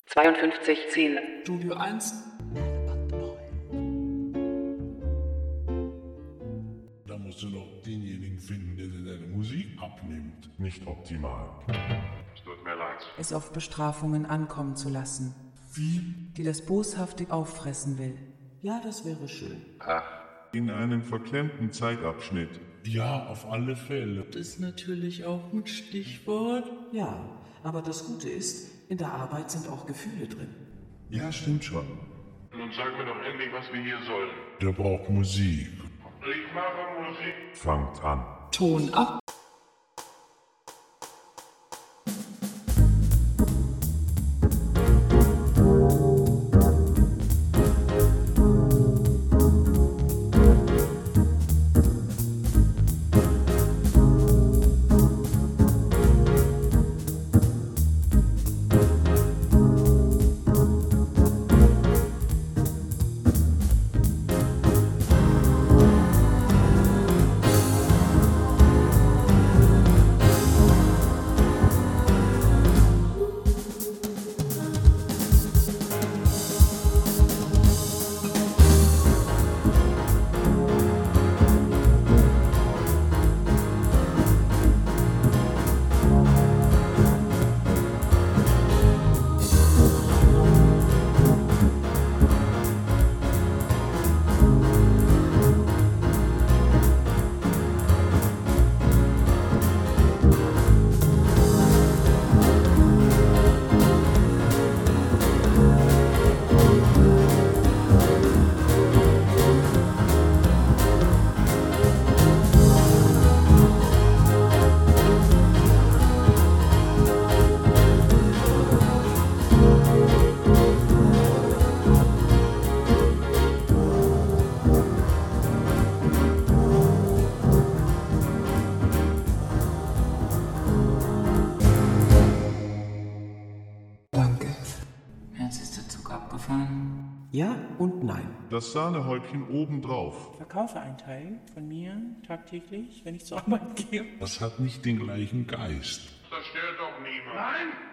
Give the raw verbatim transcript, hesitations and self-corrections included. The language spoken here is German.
zweiundfünfzig zehn. Studio eins. Da musst du noch denjenigen finden, der dir deine Musik abnimmt. Nicht optimal. Es tut mir leid. Es auf Bestrafungen ankommen zu lassen, Wie? die das boshaftig auffressen will. Ja, das wäre schön. Ach, In einem verklemmten Zeitabschnitt. Ja, auf alle Fälle. Das ist natürlich auch ein Stichwort. Ja, aber das Gute ist, in der Arbeit sind auch Gefühle drin. Ja, stimmt schon. nun sag mir doch endlich, was wir hier sollen. Der braucht Musik. Ich mache Musik. Fangt an. Ton ab. Danke. Jetzt ist der Zug abgefahren. Ja und nein. Das Sahnehäubchen obendrauf. Ich verkaufe einen Teil von mir tagtäglich, wenn ich zur Arbeit gehe. Das hat nicht den gleichen Geist. Das stört doch niemand. Nein!